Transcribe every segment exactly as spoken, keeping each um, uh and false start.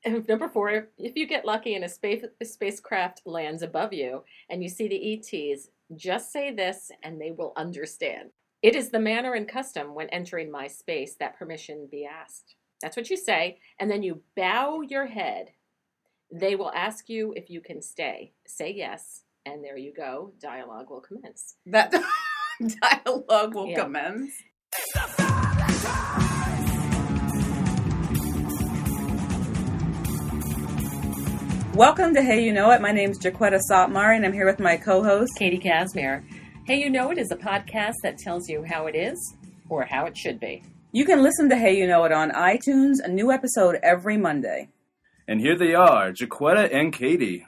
And number four, if you get lucky and a, space, a spacecraft lands above you and you see the E Ts, just say this and they will understand. It is the manner and custom when entering my space that permission be asked. That's what you say, and then you bow your head. They will ask you if you can stay. Say yes, and there you go. Dialogue will commence. That dialogue will Yeah. commence. Welcome to Hey You Know It. My name's Jaquetta Sotmar, and I'm here with my co-host, Katie Casimir. Hey You Know It is a podcast that tells you how it is or how it should be. You can listen to Hey You Know It on iTunes, a new episode every Monday. And here they are, Jaquetta and Katie.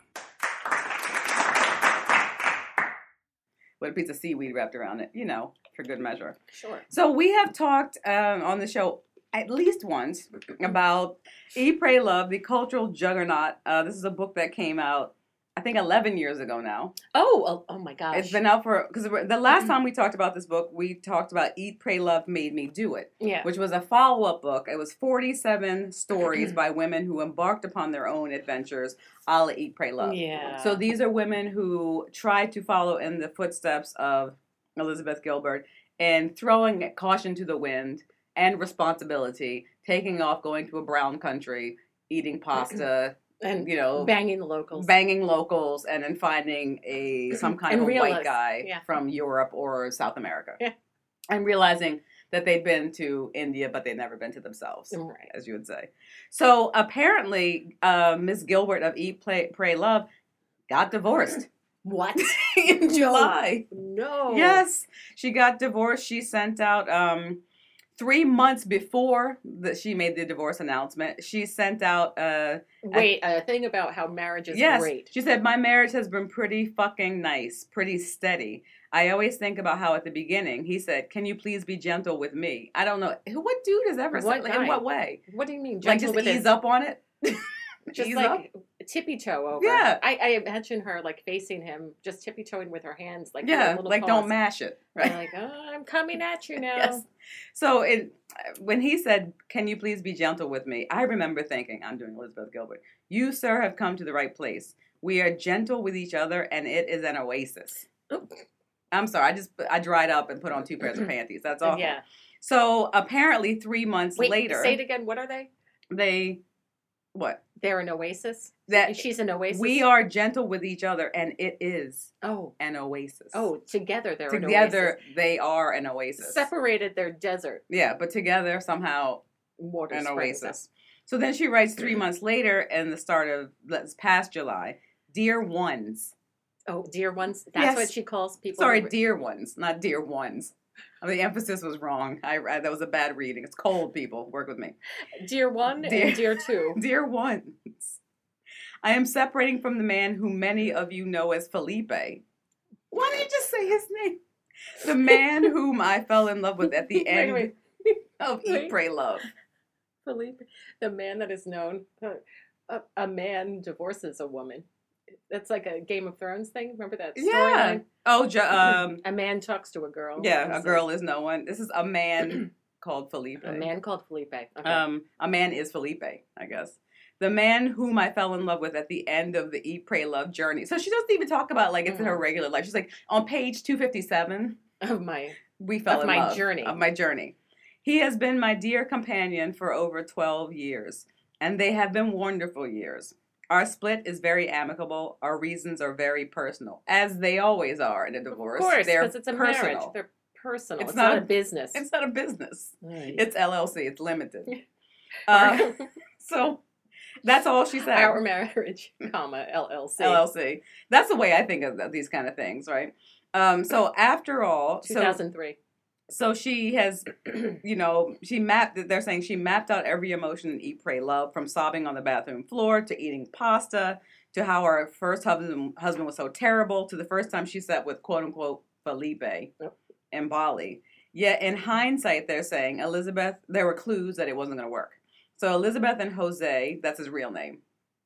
With a piece of seaweed wrapped around it, you know, for good measure. Sure. So we have talked um, on the show at least once about Eat, Pray, Love, the cultural juggernaut. Uh, this is a book that came out, I think, eleven years ago now. Oh, oh, oh my gosh. It's been out for, because the last time we talked about this book, we talked about Eat, Pray, Love, Made Me Do It. Yeah. Which was a follow-up book. It was forty-seven stories by women who embarked upon their own adventures, a la Eat, Pray, Love. Yeah. So these are women who tried to follow in the footsteps of Elizabeth Gilbert and throwing caution to the wind and responsibility, taking off, going to a brown country, eating pasta, and you know, banging the locals. banging locals, and then finding a some kind And of realize- white guy yeah. from Europe or South America. Yeah. And realizing that they'd been to India, but they'd never been to themselves, Right. as you would say. So apparently, uh, Miss Gilbert of Eat, Play, Pray, Love got divorced What? in July. No. Yes, she got divorced. She sent out um, three months before that she made the divorce announcement. She sent out uh, Wait, a thing about how marriage is yes. great. She said, "My marriage has been pretty fucking nice, pretty steady. I always think about how at the beginning he said, 'Can you please be gentle with me?' I don't know who. What dude has ever What said? Like, guy? in what way? What do you mean? Like Gentle just with ease his, up on it. just ease like up? tippy toe over. Yeah. I, I imagine her like facing him, just tippy toeing with her hands, like Yeah, a little like paws. don't mash it. Right. And like, oh, I'm coming at you now. Yes. So it, when he said, 'Can you please be gentle with me?' I remember thinking, I'm doing Elizabeth Gilbert. You, sir, have come to the right place. We are gentle with each other, and it is an oasis. Oop. I'm sorry. I just I dried up and put on two pairs of panties. That's awful. Yeah. So apparently, three months Wait, later, say it again. What are they? they what? They're an oasis. That She's an oasis. we are gentle with each other, and it is Oh, an oasis. oh, together they're together an oasis. they are an oasis. Separated, their desert. Yeah, but together somehow Water an springs oasis. So then she writes three months later, in the start of let's past July, dear ones. up. Oh, dear ones. That's Yes. what she calls people. Sorry, who- dear ones, not dear ones. I mean, the emphasis was wrong. I, I that was a bad reading. It's cold, people. Work with me. Dear one Dear- and dear two. Dear ones, I am separating from the man who many of you know as Felipe. Why don't you just say his name? The man whom I fell in love with at the Wait, end wait. of Eat, Wait. Pray, Love. Felipe, the man that is known, uh, a, a man divorces a woman. That's like a Game of Thrones thing. Remember that Yeah. storyline? Oh, ju- um, A man talks to a girl. yeah, a It's girl is no one. This is a man called Felipe. A man called Felipe. Okay. Um, a man is Felipe, I guess. The man whom I fell in love with at the end of the Eat, Pray, Love journey. So she doesn't even talk about like it's in her Mhm. regular life. She's like on page two fifty-seven. of my We fell Of in my love. journey. Of my journey. He has been my dear companion for over twelve years, and they have been wonderful years. Our split is very amicable. Our reasons are very personal, as they always are in a divorce. of course, They're because it's a personal. marriage. They're personal. It's It's, not not, a- a business. It's not a business. Right. It's L L C. It's limited. Uh, so that's all she said. Our marriage, comma L L C. L L C. That's the way I think of these kind of things, right? Um, so after all, Two so thousand three. so she has, you know, she mapped. They're saying she mapped out every emotion in Eat, Pray, Love, from sobbing on the bathroom floor to eating pasta to how her first husband husband was so terrible to the first time she sat with quote unquote Felipe Yep. in Bali. Yet in hindsight, they're saying Elizabeth, there were clues that it wasn't going to work. So Elizabeth and Jose, that's his real name,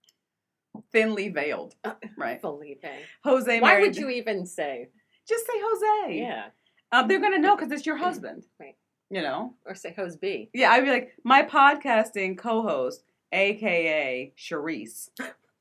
thinly veiled, Uh, right? Felipe. Jose Why married. would you even say? just say Jose? Yeah. Uh, they're going to know because it's your husband. Right. You know? Or say Hose B. Yeah, I'd be like, my podcasting co-host aka Charisse.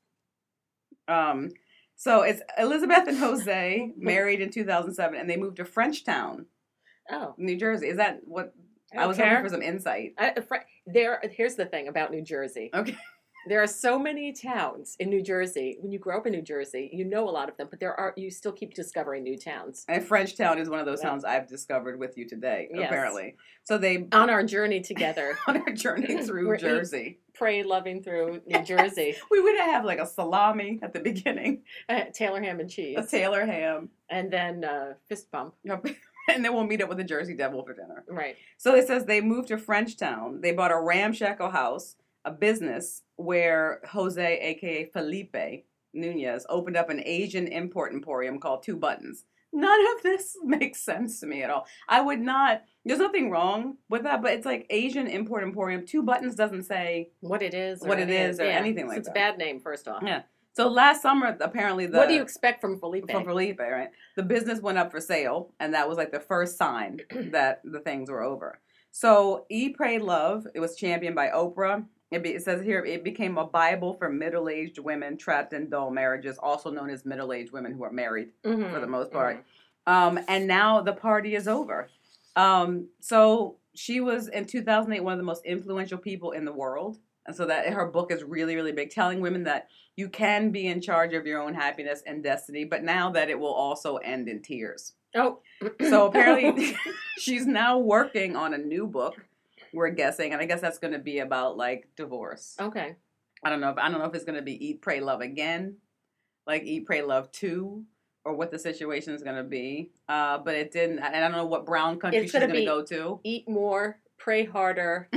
Um, so it's Elizabeth and Jose married in two thousand seven, and they moved to Frenchtown, Oh, New Jersey. Is that what I, I, don't was care. hoping for some insight? I, a fr- there, here's the thing about New Jersey. Okay. There are so many towns in New Jersey. When you grow up in New Jersey, you know a lot of them, but there are you still keep discovering new towns. And Frenchtown is one of those Yeah. towns I've discovered with you today, Yes. apparently. So they On our journey together, on our journey through We're eat- Jersey. pray loving through New Jersey, We would have like a salami at the beginning, uh, Taylor ham and cheese, a Taylor ham, and then uh, fist bump. and then we'll meet up with the Jersey Devil for dinner. Right. So it says they moved to Frenchtown. They bought a ramshackle house, a business where Jose, aka Felipe Nunez, opened up an Asian import emporium called Two Buttons. None of this makes sense to me at all. I would not, there's nothing wrong with that, but it's like Asian import emporium. Two Buttons doesn't say What it is, or what it any- is or yeah, anything so like it's that. a bad name, first off. Yeah. So last summer, apparently the What do you expect from Felipe? from Felipe, right? The business went up for sale, and that was like the first sign that the things were over. So Eat, Pray, Love, it was championed by Oprah. It, be, it says here it became a Bible for middle-aged women trapped in dull marriages, also known as middle-aged women who are married Mhm, for the most part. mhm. Um, and now the party is over. Um, so she was in two thousand eight one of the most influential people in the world. And so that her book is really, really big, telling women that you can be in charge of your own happiness and destiny, but now that it will also end in tears. Oh. So apparently she's now working on a new book, we're guessing, and I guess that's going to be about like divorce. Okay. I don't know if I don't know if it's going to be Eat, Pray, Love again, like Eat, Pray, Love two, or what the situation is going to be. Uh, but it didn't, and I don't know what brown country It's she's gonna going to be- go to. Eat more, pray harder,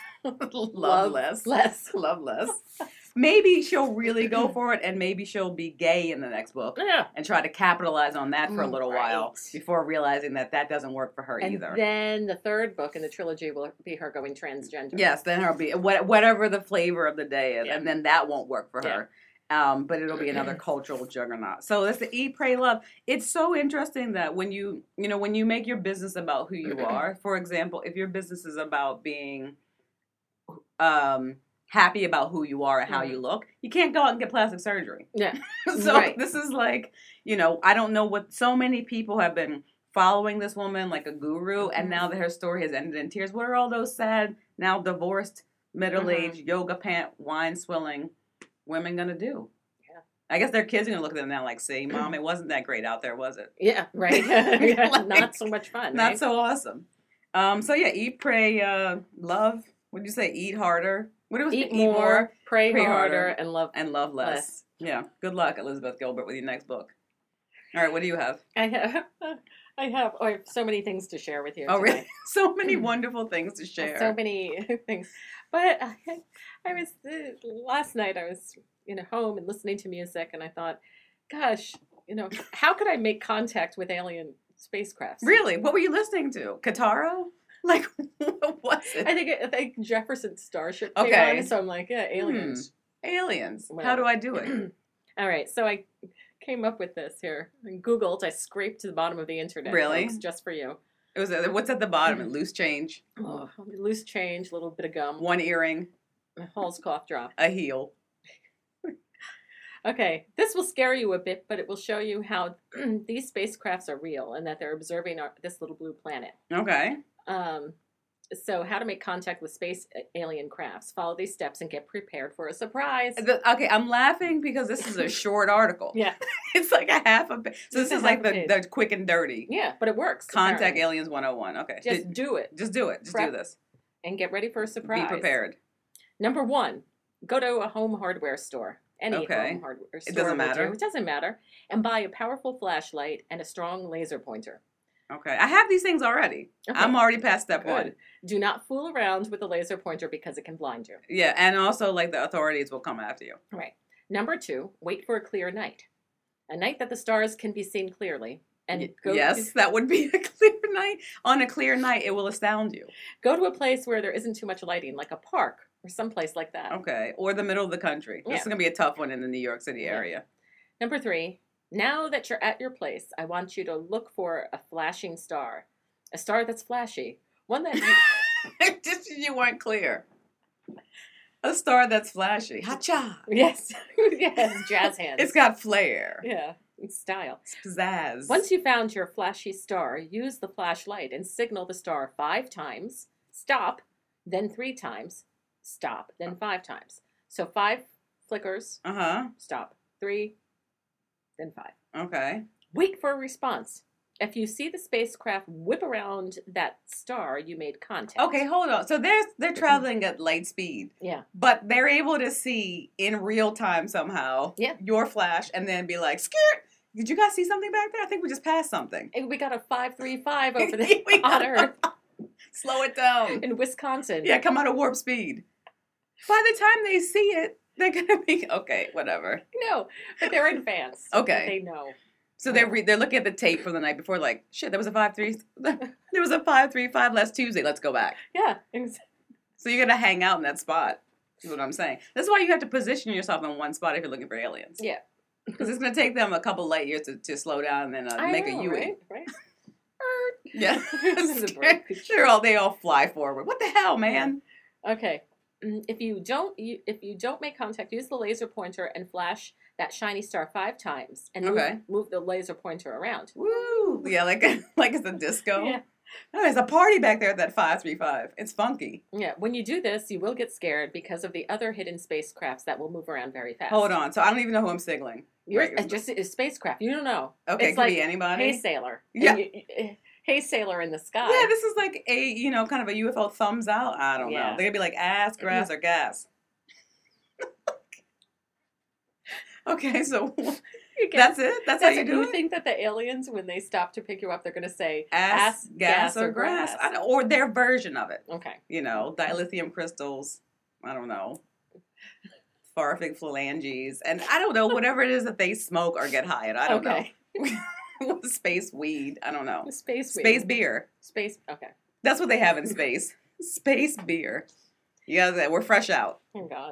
Love less. less. Love less. Maybe she'll really go for it, and maybe she'll be gay in the next book Yeah. and try to capitalize on that for a Mm, little right. while before realizing that that doesn't work for her And either. then the third book in the trilogy will be her going transgender. Yes, then her be what, whatever the flavor of the day is, Yeah. and then that won't work for her. Um, but it'll be another cultural juggernaut. So that's the Eat, Pray, Love. It's so interesting that when you, you know, when you make your business about who you are, for example, if your business is about being um, happy about who you are and how Mhm. you look, you can't go out and get plastic surgery. Yeah. So Right. this is like, you know, I don't know what, so many people have been following this woman like a guru, and now that her story has ended in tears, what are all those sad, now divorced, middle-aged, yoga pant, wine swilling women gonna do? Yeah. I guess their kids are gonna look at them now like, see, Mom, it wasn't that great out there, was it? Yeah, right. Yeah, Like, not so much fun. Not right? so awesome. Um, so yeah, eat, pray, uh, love. What did you say? Eat harder. What was Eat it? more, pray, pray harder, harder, and love. and love less. less. Yeah. Good luck, Elizabeth Gilbert, with your next book. All right, what do you have? I have, I have, oh, I have so many things to share with you. Oh, today. really? So many wonderful things to share. So many things. But I, I was, uh, last night I was, you know, home and listening to music, and I thought, gosh, you know, how could I make contact with alien spacecrafts? Really? What were you listening to? Kataro? Like, what was it? I think, I think Jefferson Starship came Okay. on, so I'm like, yeah, aliens. Aliens. How Whatever. do I do it? All right, so I came up with this here. I Googled, I scraped to the bottom of the internet. Really? Folks, just for you. It was uh, what's at the bottom? Loose change, Oh, loose change, a little bit of gum, one earring, a Hall's cough drop. a heel. Okay, this will scare you a bit, but it will show you how these spacecrafts are real and that they're observing our, this little blue planet. Okay. Um, so, how to make contact with space alien crafts. Follow these steps and get prepared for a surprise. The, okay, I'm laughing because this is a short article. Yeah, It's like a half a page. So It's this a is like half a the, page. the quick and dirty. yeah, but it works. Contact apparently. Aliens one oh one. Okay. Just Just, do it just do it. Just Prep. do this. and get ready for a surprise. Be prepared. Number one, go to a home hardware store. Any Okay. home hardware store. doesn't will matter. do. It doesn't matter. And buy a powerful flashlight and a strong laser pointer. Okay. I have these things already. Okay. I'm already past step Good. one. Do not fool around with the laser pointer because it can blind you. Yeah, and also like the authorities will come after you. Right. Number two, wait for a clear night. A night that the stars can be seen clearly. And Y- go yes, that would be a clear night. On a clear night, it will astound you. go to a place where there isn't too much lighting, like a park or someplace like that. Okay. Or the middle of the country. This Yeah. is going to be a tough one in the New York City Yeah. area. Number three, now that you're at your place, I want you to look for a flashing star. A star that's flashy. One that you, Just you weren't clear. A star that's flashy. Ha-cha. Yes. Yes, jazz hands. It's got flair. Yeah, it's style. Pizzazz. Once you found your flashy star, use the flashlight and signal the star five times, stop, then three times, stop, then five times. So five flickers, Uh-huh. stop, three, then five. Okay. Wait for a response. If you see the spacecraft whip around that star, you made contact. Okay, hold on. So they're they're traveling at light speed, Yeah. but they're able to see in real time somehow Yeah. your flash and then be like, scared. Did you guys see something back there? I think we just passed something. And we got a five three five over there We on got- Earth Slow it down. in Wisconsin. Yeah, come out of warp speed. By the time they see it, they're gonna be okay. Whatever. No, but they're advanced. Okay. They know. So they're re- they're looking at the tape from the night before, like, shit, there was a five three, there was a five three five last Tuesday. Let's go back. Yeah. ex- So you're gonna hang out in that spot. Is what I'm saying. That's why you have to position yourself in one spot if you're looking for aliens. Yeah. Because it's gonna take them a couple light years to, to slow down and then uh, I make know, a U. right? Right. Yeah. This is a break. They're all they all fly forward. What the hell, man? Okay. Mm, If you don't, you, if you don't make contact, use the laser pointer and flash that shiny star five times, and move, Okay. move the laser pointer around. Woo! Yeah, like like it's a disco. Yeah. Oh, there's a party back there at that five three five. It's funky. Yeah. When you do this, you will get scared because of the other hidden spacecrafts that will move around very fast. Hold on. So I don't even know who I'm signaling. You're Right. uh, just a spacecraft. You don't know. Okay, It's could like, be anybody. Hey sailor. And Yeah. you- you- hey sailor in the sky. Yeah, this is like a, you know, kind of a U F O thumbs out. I don't Yeah. know. They could be like ass, grass, or gas. Okay, so You get- that's it? That's, That's how you it. do You it? think that the aliens, when they stop to pick you up, they're going to say Ass, ass, gas, or grass. I don't, or their version of it. Okay. You know, dilithium crystals. I don't know. Farfig phalanges. And I don't know, whatever it is that they smoke or get high at. I don't Okay. know. Space weed. I don't know. Space. Space weed. beer. Space. Okay. That's what they have in space. Space beer. Yeah, we're fresh out. Oh God.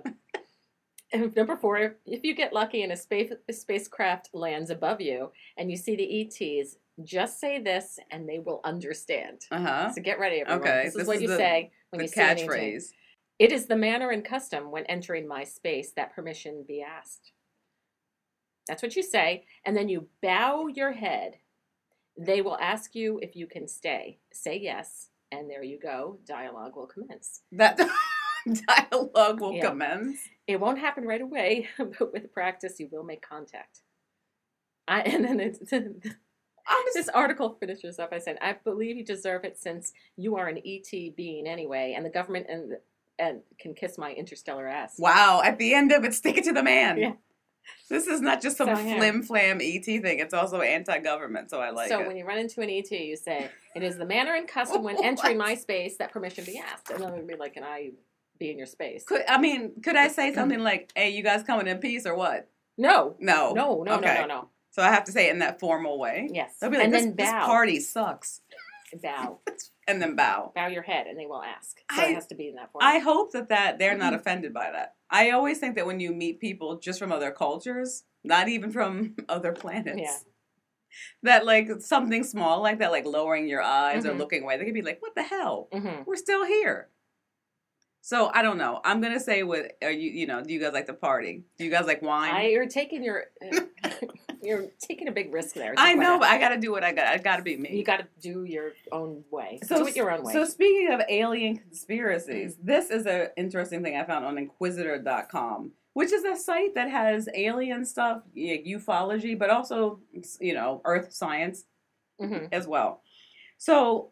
And number four, if you get lucky and a space a spacecraft lands above you and you see the E Ts, just say this and they will understand. Uh huh. So get ready, everyone. Okay, This is this what is you the- say when The you see an E T. catchphrase. It is the manner and custom when entering my space that permission be asked. That's what you say, and then you bow your head. They will ask you if you can stay. Say yes, and there you go. Dialogue will commence. That dialogue will Yeah. commence. It won't happen right away, but with practice, you will make contact. I, and then it's, I'm this article finishes up by saying, I believe you deserve it since you are an E T being anyway, and the government and and can kiss my interstellar ass. Wow, at the end of it, stick it to the man. Yeah. This is not just some So, yeah. flim flam E T thing. It's also anti-government, so I like so it. when you run into an E T, you say, it is the manner and custom when entering my space that permission be asked. And then it would be like, can I be in your space? Could I mean, could I say something like, hey, you guys coming in peace or what? No. No. No, no, Okay. no, no, no. So I have to say it in that formal way? Yes. They'll be like, and this, then this bow. party sucks. Bow. And then bow. Bow your head and they will ask. So I- it has to be in that form. I hope that, that they're not Mhm. offended by that. I always think that when you meet people just from other cultures, not even from other planets, Yeah. that like something small like that, like lowering your eyes or Mhm. looking away, they could be like, what the hell? hmm We're still here. So I don't know. I'm gonna say, what are you? You know, do you guys like to party? Do you guys like wine? I, you're taking your, you're taking a big risk there. I know, Jaquetta. but I got to do what I got. I got to be me. You got to do your own way. So, do it your own way. So speaking of alien conspiracies, this is an interesting thing I found on Inquisitor dot com, which is a site that has alien stuff, y- ufology, but also, you know, earth science hmm as well. So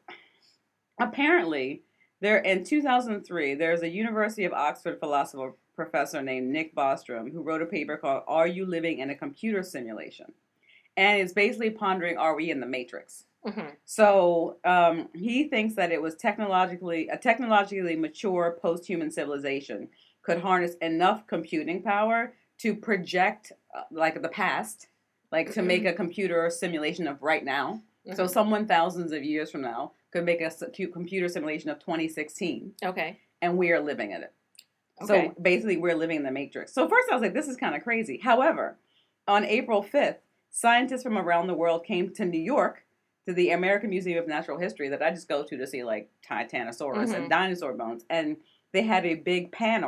apparently, there in two thousand three, there's a University of Oxford philosopher professor named Nick Bostrom who wrote a paper called "Are You Living in a Computer Simulation?" And it's basically pondering, are we in the Matrix? hmm So um, he thinks that it was technologically a technologically mature post-human civilization could harness enough computing power to project uh, like the past, like to make a computer simulation of right now. So someone thousands of years from now could make a s- cu- computer simulation of twenty sixteen, Okay. and we are living in it. Okay. So basically, we're living in the Matrix. So first I was like, this is kind of crazy. However, on April fifth, scientists from around the world came to New York to the American Museum of Natural History that I just go to to see like Titanosaurus Mhm. and dinosaur bones. And they had a big panel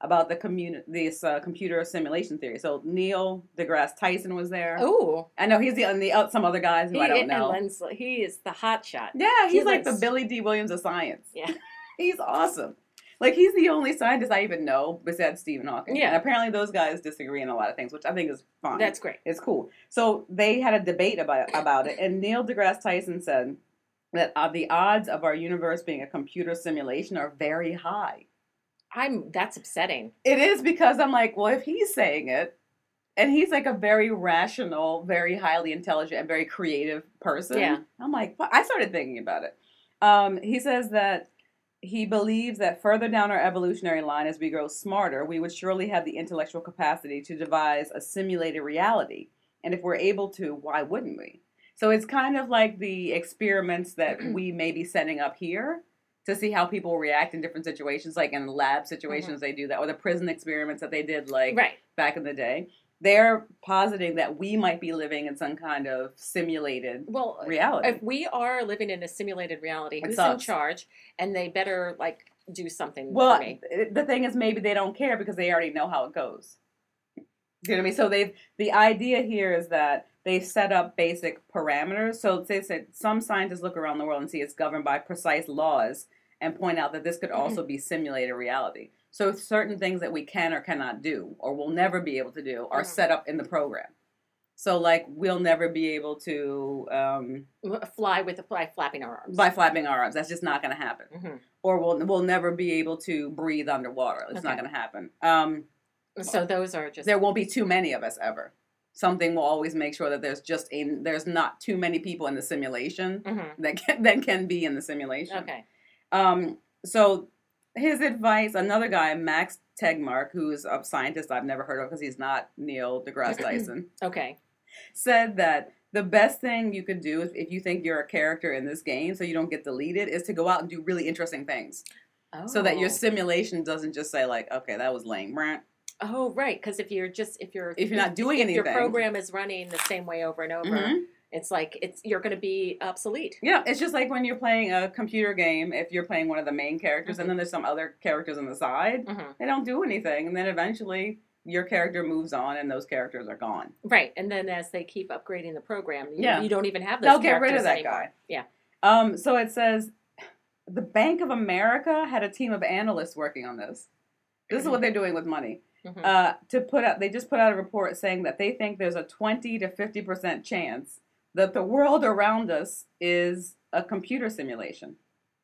about the commun- this uh, computer simulation theory. So Neil deGrasse Tyson was there. Oh, I know he's the, and the uh, some other guys who he, I don't and know. Lensly, he is the hot shot. Yeah, he's he like looks- the Billy D. Williams of science. Yeah. He's awesome. Like, he's the only scientist I even know besides Stephen Hawking. Yeah. And apparently those guys disagree on a lot of things, which I think is fine. That's great. It's cool. So they had a debate about about it, and Neil deGrasse Tyson said that uh, the odds of our universe being a computer simulation are very high. I'm. That's upsetting. It is, because I'm like, well, if he's saying it, and he's like a very rational, very highly intelligent, and very creative person. Yeah. I'm like, well, I started thinking about it. Um, he says that he believes that further down our evolutionary line, as we grow smarter, we would surely have the intellectual capacity to devise a simulated reality. And if we're able to, why wouldn't we? So it's kind of like the experiments that we may be setting up here to see how people react in different situations, like in lab situations, mm-hmm. they do that, or the prison experiments that they did like right. back in the day. They're positing that we might be living in some kind of simulated well, reality. If we are living in a simulated reality, It who's sucks. in charge? And they better like do something Well, for me. the thing is, maybe they don't care because they already know how it goes. Do you know what I mean? So they've the idea here is that they've set up basic parameters. So they said some scientists look around the world and see it's governed by precise laws and point out that this could also be simulated reality. So certain things that we can or cannot do, or will never be able to do, are mm-hmm. set up in the program. So, like, we'll never be able to um, fly with the fly flapping our arms. By flapping our arms, that's just not going to happen. Mm-hmm. Or we'll we'll never be able to breathe underwater. It's okay. not going to happen. Um, so those are just there won't be too many of us ever. Something will always make sure that there's just a there's not too many people in the simulation mm-hmm. that can, that can be in the simulation. Okay. Um. So. His advice, another guy, Max Tegmark, who's a scientist I've never heard of because he's not Neil deGrasse Tyson, okay, said that the best thing you could do if, if you think you're a character in this game so you don't get deleted is to go out and do really interesting things. Oh. So that your simulation doesn't just say like, okay, that was lame. Oh, right, because if you're just, if you're... If you're not doing if anything... your program is running the same way over and over... Mm-hmm. It's like it's you're going to be obsolete. Yeah, it's just like when you're playing a computer game, if you're playing one of the main characters mm-hmm. and then there's some other characters on the side, mm-hmm. they don't do anything. And then eventually your character moves on and those characters are gone. Right. And then as they keep upgrading the program, you, yeah. you don't even have those They'll get rid of that anymore. guy. Yeah. Um. So it says the Bank of America had a team of analysts working on this. This mm-hmm. is what they're doing with money. Mm-hmm. Uh, to put out, they just put out a report saying that they think there's a twenty to fifty percent chance that the world around us is a computer simulation.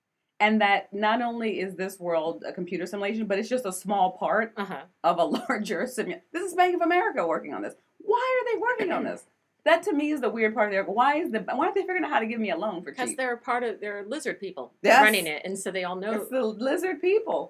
And that not only is this world a computer simulation, but it's just a small part uh-huh. of a larger simulation. This is Bank of America working on this. Why are they working on this? That to me is the weird part of their, why is the, why aren't they figuring out how to give me a loan for cheap? Because they're part of, they're lizard people yes. running it, and so they all know. It's the lizard people.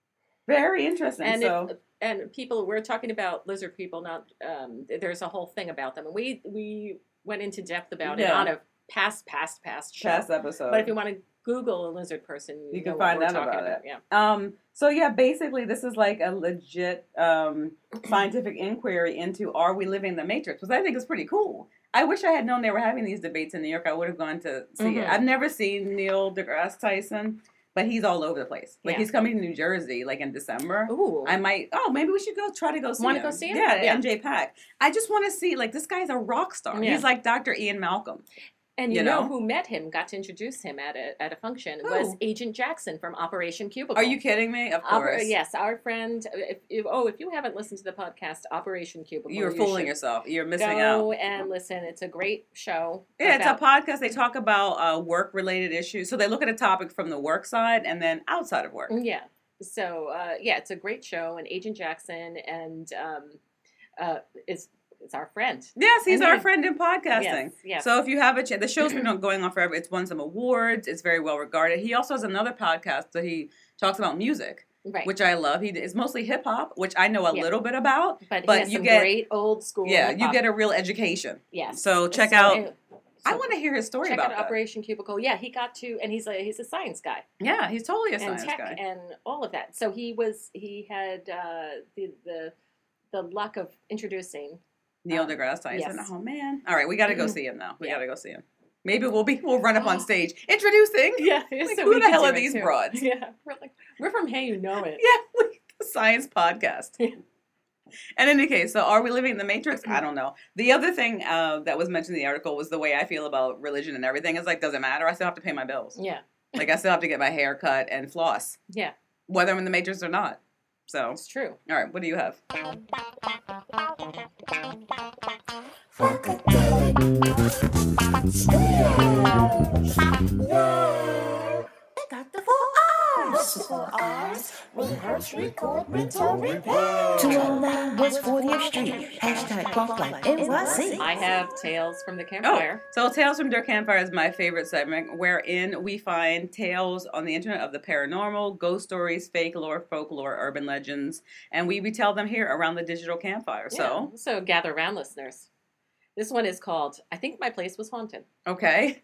Very interesting. And so. if, and people, we're talking about lizard people, not, um, there's a whole thing about them. And we, we, went into depth about yeah. it on a past, past, past show. Past episode. But if you want to Google a lizard person, you, you can know find what out we're about, talking it. about. Yeah. Um. So yeah, basically, this is like a legit um, scientific inquiry into are we living the Matrix, which I think is pretty cool. I wish I had known they were having these debates in New York. I would have gone to see mm-hmm. it. I've never seen Neil deGrasse Tyson. But he's all over the place. Like, yeah. he's coming to New Jersey, like, in December. Ooh. I might, oh, maybe we should go try to go see Wanna him. Want to go see him? Yeah, yeah. N J Pack. I just want to see, like, this guy's a rock star. Yeah. He's like Doctor Ian Malcolm. And you, you know? know who met him, got to introduce him at a at a function, who? was Agent Jackson from Operation Cubicle. Are you kidding me? Of course. Oper- yes, our friend, if, if, oh, if you haven't listened to the podcast, Operation Cubicle. You're you fooling yourself. You're missing go out. Go and listen. It's a great show. Yeah, about- it's a podcast. They talk about uh, work-related issues. So they look at a topic from the work side and then outside of work. Yeah. So, uh, yeah, it's a great show. And Agent Jackson and um, uh, is... It's our friend. Yes, he's and our he, friend in podcasting. Yes, yes. So if you have a chance, the show's been going on forever. It's won some awards. It's very well regarded. He also has another podcast that he talks about music, right. which I love. He is mostly hip hop, which I know a yeah. little bit about. But, but he has you some get great old school. Yeah, hip-hop. you get a real education. Yes. So check so, out. So I want to hear his story check about out that. Operation Cubicle. Yeah, he got to, and he's a he's a science guy. Yeah, he's totally a and science tech guy. And all of that. So he was he had uh, the the the luck of introducing. Neil um, deGrasse Tyson. Yes. Oh man! All right, we got to go see him now. We yeah. got to go see him. Maybe we'll be we'll run up on stage introducing. Yeah. Like, so who we the hell do are it these too. broads? Yeah, we're like we're from Hey You Know It. Yeah, we, Science podcast. In any case, so are we living in the Matrix? I don't know. The other thing uh, that was mentioned in the article was the way I feel about religion and everything. It's like, doesn't matter. I still have to pay my bills. Yeah. Like, I still have to get my hair cut and floss. Yeah. Whether I'm in the Matrix or not. So, It's true. all right, what do you have? Got the four R's. Four R's. Rehearse, record, mental, repair. two oh nine West fortieth Street. Hashtag Punk Life N Y C. I have Tales from the Oh, Campfire. so Tales from Their Campfire is my favorite segment, wherein we find tales on the internet of the paranormal, ghost stories, fake lore, folklore, urban legends, and we retell them here around the digital campfire. So, Yeah. So gather around, listeners. This one is called "I Think My Place Was Haunted," okay.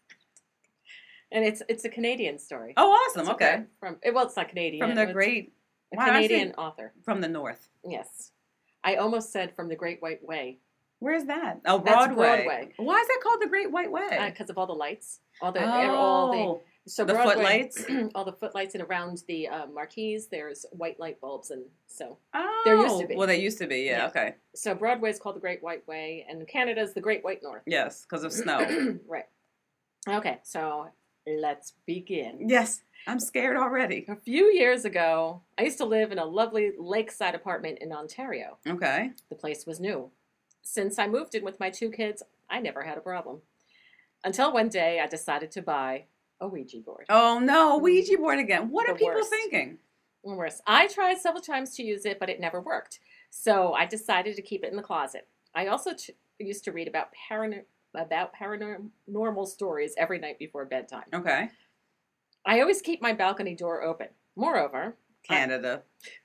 and it's it's a Canadian story. Oh, awesome. It's Okay. From well, it's not Canadian. From the it's great, a wow, I Canadian think- author. from the north. Yes, I almost said from the Great White Way Where's that? Oh, That's Broadway. Broadway. Why is that called the Great White Way? because of all the lights, all the oh, all the so the Broadway, footlights? all the footlights, and around the uh, marquees there's white light bulbs, and so oh, there used to be. Well, they used to be. Yeah. Yeah. Okay. so Broadway is called the Great White Way, and Canada's the Great White North. Yes, because of snow. Right. Okay, so let's begin. Yes, I'm scared already. A few years ago, I used to live in a lovely lakeside apartment in Ontario. Okay. The place was new. Since I moved in with my two kids, I never had a problem. Until one day, I decided to buy a Ouija board. Oh no, Ouija board again. What The are people worst. thinking? Worse. I tried several times to use it, but it never worked. So I decided to keep it in the closet. I also t- used to read about parano- about paranormal stories every night before bedtime. Okay. I always keep my balcony door open. Moreover, Canada.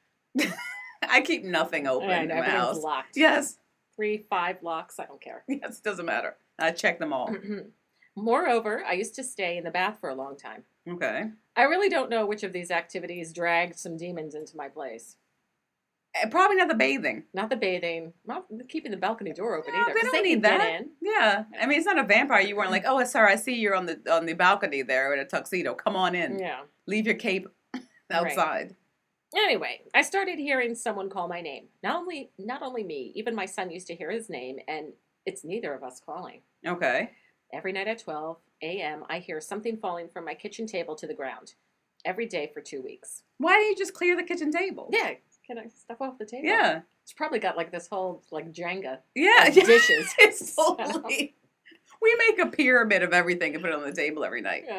I keep nothing open I in know, my everything's house. locked. Yes. Three, five locks, I don't care. Yes, doesn't matter. I check them all. Moreover, I used to stay in the bath for a long time. Okay. I really don't know which of these activities dragged some demons into my place. Eh, Probably not the bathing. Not the bathing, not keeping the balcony door open No, either. they 'cause don't can need get that. in. Yeah. I mean, it's not a vampire. You weren't like, oh, sir, I see you're on the on the balcony there in a tuxedo. Come on in. Yeah. Leave your cape outside. Anyway, I started hearing someone call my name. Not only not only me, even my son used to hear his name, and it's neither of us calling. Okay. Every night at twelve a.m., I hear something falling from my kitchen table to the ground. Every day for two weeks. Why don't you just clear the kitchen table? Yeah, can I stuff off the table? Yeah. It's probably got like this whole like Jenga Yeah. of dishes. It's totally. We make a pyramid of everything and put it on the table every night. Yeah.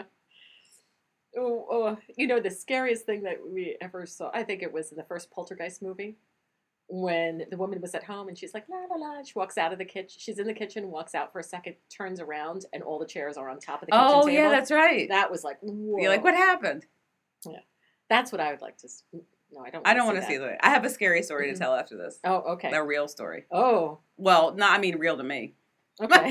Oh, oh, you know, the scariest thing that we ever saw, I think it was in the first Poltergeist movie, when the woman was at home and she's like, la, la, la. She walks out of the kitchen. She's in the kitchen, walks out for a second, turns around, and all the chairs are on top of the kitchen Oh, table. yeah, that's right. That was like, whoa. You're like, what happened? That's what I would like to s- No, I don't I don't want want to see that. I have a scary story to tell after this. Oh, okay. A real story. Oh, Well, no, I mean real to me. okay.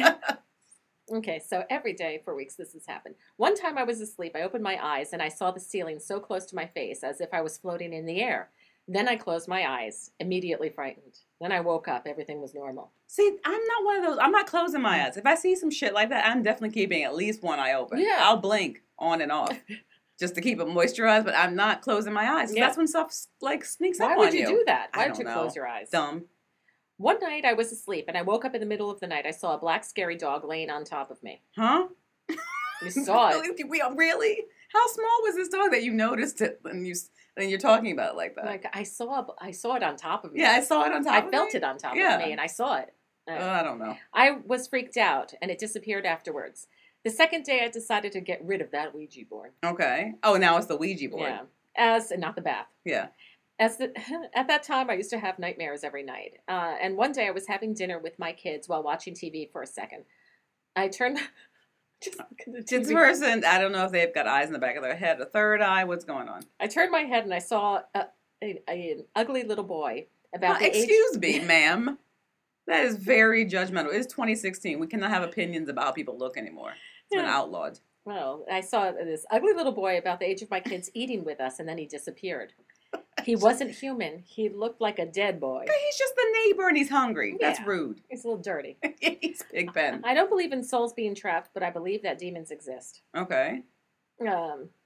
Okay, so every day for weeks this has happened. One time I was asleep, I opened my eyes and I saw the ceiling so close to my face as if I was floating in the air. Then I closed my eyes, immediately frightened. Then I woke up, everything was normal. See, I'm not one of those. I'm not closing my eyes. If I see some shit like that, I'm definitely keeping at least one eye open. Yeah. I'll blink on and off just to keep it moisturized, but I'm not closing my eyes. 'Cause Yeah. That's when stuff like sneaks Why up would on you, you. do that? I Why would don't you know. close your eyes? Dumb. One night I was asleep and I woke up in the middle of the night. I saw a black scary dog laying on top of me. Huh? You saw it. Really? We- Really? How small was this dog that you noticed it and you and you're talking about it like that? Like I saw I saw it on top of me. yeah, I saw it on top I of felt me. it on top Yeah. of me and I saw it. Uh, Uh, I don't know. I was freaked out and it disappeared afterwards. The second day I decided to get rid of that Ouija board. Okay. Oh, now it's the Ouija board. Yeah. As and not the bath. Yeah. As the, at that time, I used to have nightmares every night. Uh, and one day I was having dinner with my kids while watching T V for a second. I turned... just look at the T V. This person, I don't know if they've got eyes in the back of their head, a third eye, what's going on? I turned my head and I saw a, a, a- an ugly little boy about Uh, the age... excuse me, ma'am. That is very judgmental. It's twenty sixteen. We cannot have opinions about how people look anymore. It's been Yeah. outlawed. Well, I saw this ugly little boy about the age of my kids eating with us, and then he disappeared. He wasn't human. He looked like a dead boy. But he's just the neighbor and he's hungry. That's Yeah. rude. He's a little dirty. He's Big Ben. I don't believe in souls being trapped, but I believe that demons exist. Okay. Um,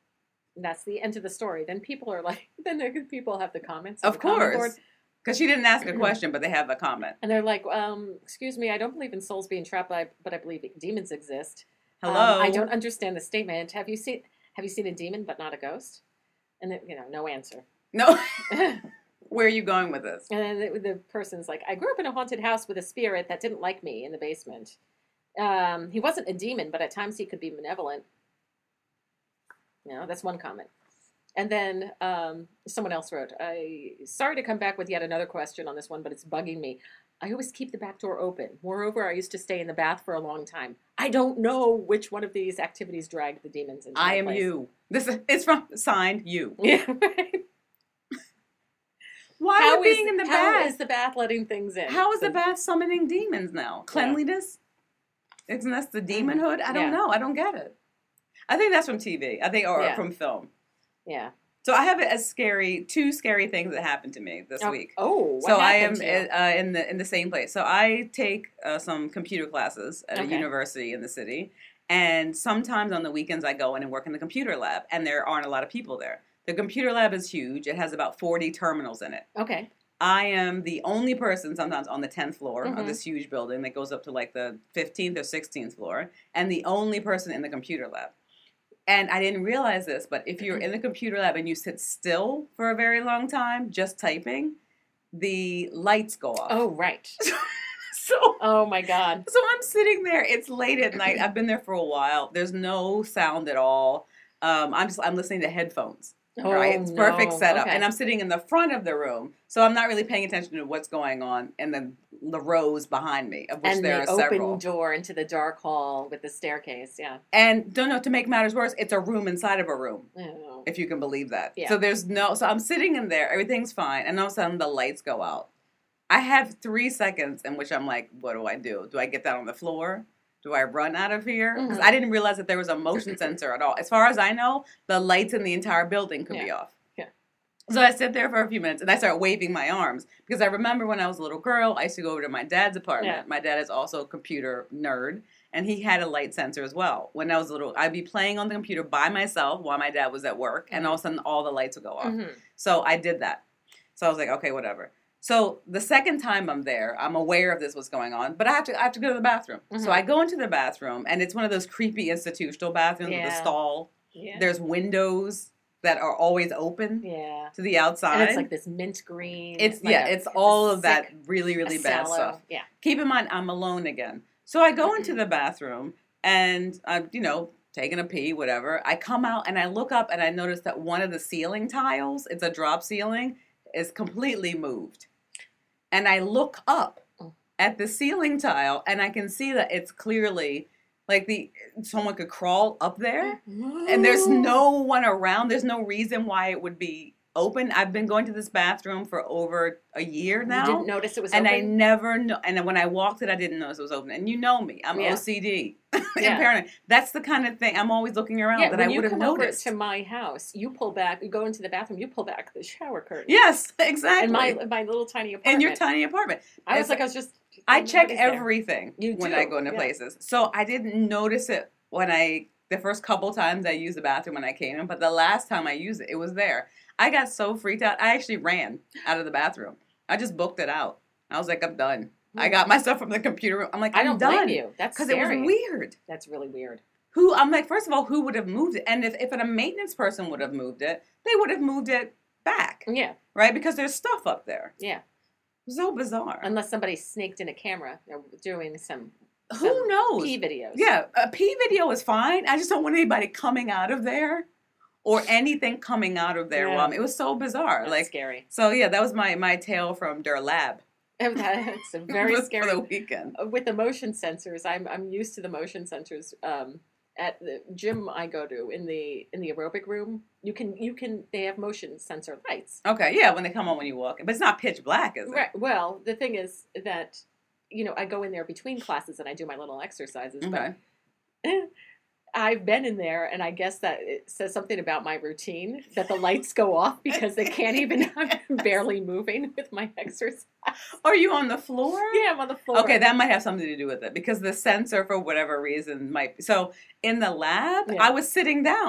that's the end of the story. Then people are like, then the people have the comments. on Of the comment board, course. Because she didn't ask a question, but they have a comment. and they're like, um, excuse me, I don't believe in souls being trapped, by, but I believe demons exist. Um, Hello? I don't understand the statement. Have you seen Have you seen a demon but not a ghost? And then, you know, no answer. No. And Where are you going with this? then the, the person's like, I grew up in a haunted house with a spirit that didn't like me in the basement. Um, he wasn't a demon, but at times he could be malevolent. You know, that's one comment. And then um, someone else wrote, I sorry to come back with yet another question on this one, but it's bugging me. I always keep the back door open. Moreover, I used to stay in the bath for a long time. I don't know which one of these activities dragged the demons into I my am place. you. This is it's from signed you. Yeah, right. Why How would is- being in the how bath? is the bath letting things in? How is the So- bath summoning demons now? Cleanliness? Isn't that the demonhood? I don't Yeah. know. I don't get it. I think that's from T V. I think, or Yeah. from film. Yeah. So I have it as scary. Two scary things that happened to me this Oh, week. oh what So I am happened to you? uh, in the in the same place. So I take uh, some computer classes at a Okay. university in the city, and sometimes on the weekends I go in and work in the computer lab, and there aren't a lot of people there. The computer lab is huge. It has about forty terminals in it. Okay. I am the only person sometimes on the tenth floor Mhm. of this huge building that goes up to like the fifteenth or sixteenth floor, and the only person in the computer lab. And I didn't realize this, but if you're in the computer lab and you sit still for a very long time, just typing, the lights go off. Oh, right. So, Oh, my God. so I'm sitting there. It's late at night. I've been there for a while. There's no sound at all. Um, I'm just I'm listening to headphones. Oh, Right, it's perfect no. setup, Okay. and I'm sitting in the front of the room, so I'm not really paying attention to what's going on in the the rows behind me, of which and there the are open several. door into the dark hall with the staircase. Yeah. And don't know, to make matters worse, it's a room inside of a room, Oh. if you can believe that. Yeah. So there's no, so I'm sitting in there, everything's fine, and all of a sudden the lights go out. I have three seconds in which I'm like, what do I do? Do I get that on the floor? Do I run out of here? Because Mhm. I didn't realize that there was a motion sensor at all. As far as I know, the lights in the entire building could be Yeah. off. Yeah. So I sit there for a few minutes and I start waving my arms because I remember when I was a little girl, I used to go over to my dad's apartment. Yeah. My dad is also a computer nerd, and he had a light sensor as well. When I was little, I'd be playing on the computer by myself while my dad was at work, and all of a sudden all the lights would go off. Mhm. So I did that. So I was like, okay, whatever. So the second time I'm there, I'm aware of this, what's going on, but I have to I have to go to the bathroom. Mhm. So I go into the bathroom, and it's one of those creepy institutional bathrooms with Yeah. a stall. Yeah. There's windows that are always open yeah. to the outside. And it's like this mint green. It's like yeah, a- it's all a of that sick- really, really a bad sallow- stuff. Yeah. Keep in mind, I'm alone again. So I go into the bathroom and I'm, you know, taking a pee, whatever. I come out and I look up and I notice that one of the ceiling tiles, it's a drop ceiling, is completely moved. And I look up Oh. at the ceiling tile and I can see that it's clearly like the someone could crawl up there. And there's no one around. There's no reason why it would be open. I've been going to this bathroom for over a year now. You didn't notice it was and I open? never know. And when I walked it, I didn't notice it was open. And you know me, I'm Yeah. O C D and Yeah. paranoid. That's the kind of thing I'm always looking around Yeah, that when I you would have come noticed. over to my house, you pull back, you go into the bathroom, you pull back the shower curtain. Yes, exactly. In my my little tiny apartment. in your tiny apartment. I was It's- like, I was just. I check what is there? everything You when do, I go into yeah. places. So I didn't notice it when I, the first couple times I used the bathroom when I came in, but the last time I used it, it was there. I got so freaked out. I actually ran out of the bathroom. I just booked it out. I was like, I'm done. I got myself from the computer room. I'm like, I I'm don't done. blame you. That's Because it was scary. weird. That's really weird. Who, I'm like, first of all, who would have moved it? And if, if a maintenance person would have moved it, they would have moved it back, Yeah, right? Because there's stuff up there. yeah. So bizarre. Unless somebody snaked in a camera, they're doing some Who some knows? pee videos. Yeah, a P video is fine. I just don't want anybody coming out of there or anything coming out of there. Yeah. While it was so bizarre. That's like, scary. so yeah, that was my my tale from Der Lab. That's a very for scary. the weekend. With the motion sensors, I'm I'm used to the motion sensors. Um, at the gym I go to in the in the aerobic room, you can you can they have motion sensor lights. Okay, yeah, when they come on when you walk, but it's not pitch black, is it? Right. Well, the thing is that you know I go in there between classes and I do my little exercises. Okay. But I've been in there, and I guess that it says something about my routine that the lights go off because they can't even. I'm barely moving with my exercise. Are you on the floor? Yeah, I'm on the floor. Okay, that might have something to do with it because the sensor, for whatever reason, might be. So in the lab, Yeah. I was sitting down.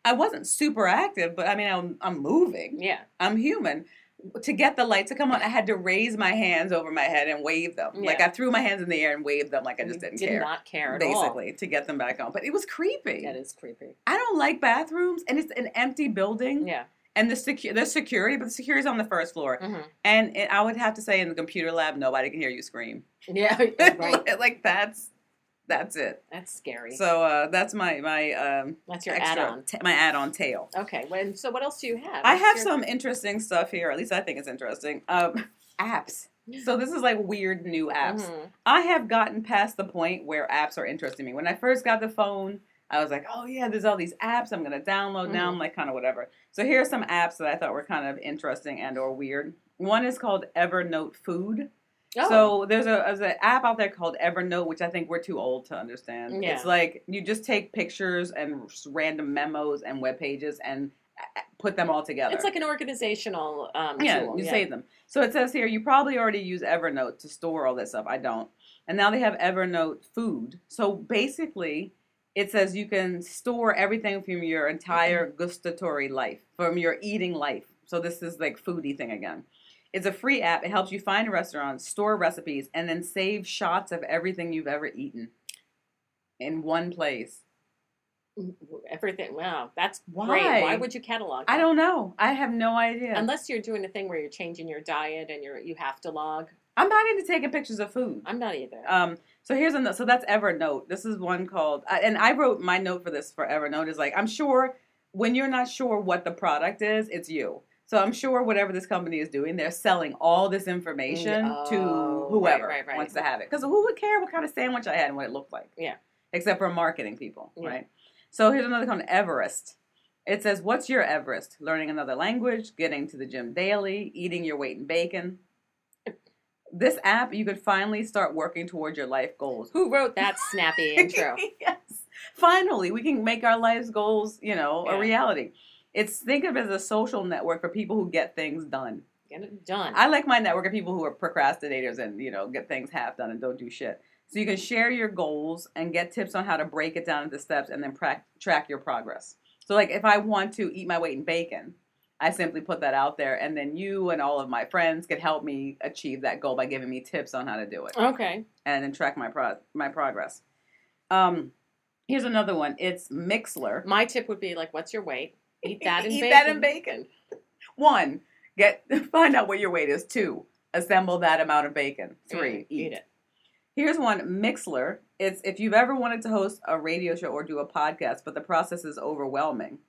I wasn't super active, but I mean, I'm, I'm moving. Yeah. I'm human. To get the light to come on, I had to raise my hands over my head and wave them. Yeah. Like I threw my hands in the air and waved them like I just You didn't did care. not care at all. Basically, to get them back on. But it was creepy. That is creepy. I don't like bathrooms, and it's an empty building. Yeah. And the secu- there's security, but the security's on the first floor. Mm-hmm. And it, I would have to say in the computer lab, nobody can hear you scream. Yeah. Right. Like that's that's it. That's scary. So uh, that's my my um, That's your extra add-on. ta- my add-on tale. Okay. Well, so what else do you have? I What's have your- some interesting stuff here. At least I think it's interesting. Um, apps. So this is like weird new apps. Mhm. I have gotten past the point where apps are interesting me. When I first got the phone, I was like, oh yeah, there's all these apps I'm going to download now. Mhm. I'm like kind of whatever. So here are some apps that I thought were kind of interesting and or weird. One is called Evernote Food. Oh. So there's a there's an app out there called Evernote, which I think we're too old to understand. Yeah. It's like you just take pictures and random memos and web pages and uh, put them all together. It's like an organizational um, yeah, tool. you yeah. save them. So it says here, you probably already use Evernote to store all this stuff. I don't. And now they have Evernote Food. So basically, it says you can store everything from your entire gustatory life, from your eating life. So this is like foodie thing again. It's a free app. It helps you find restaurants, store recipes, and then save shots of everything you've ever eaten in one place. Everything. Wow, that's Why? great. Why would you catalog that? I don't know. I have no idea. Unless you're doing a thing where you're changing your diet and you're you have to log. I'm not into taking pictures of food. I'm not either. Um, so here's another. So that's Evernote. This is one called, and I wrote my note for this for Evernote is like, I'm sure when you're not sure what the product is, it's you. So I'm sure whatever this company is doing, they're selling all this information Oh, to whoever right, right, right. wants to have it. Because who would care what kind of sandwich I had and what it looked like? Yeah. Except for marketing people, Yeah. right? So here's another called Everest. It says, what's your Everest? Learning another language, getting to the gym daily, eating your weight in bacon. This app, you could finally start working towards your life goals. Who wrote that snappy intro? Yes. Finally, we can make our life's goals, you know, Yeah. a reality. It's think of it as a social network for people who get things done. Get it done. I like my network of people who are procrastinators and, you know, get things half done and don't do shit. So you can share your goals and get tips on how to break it down into steps and then pra- track your progress. So like if I want to eat my weight in bacon, I simply put that out there and then you and all of my friends could help me achieve that goal by giving me tips on how to do it okay. and then track my pro- my progress. Um, here's another one. It's Mixler. My tip would be like, what's your weight? Eat that in Eat bacon. that in bacon. One, get find out what your weight is. Two, assemble that amount of bacon. Three, Mm, eat it. Here's one, Mixler. It's if you've ever wanted to host a radio show or do a podcast, but the process is overwhelming.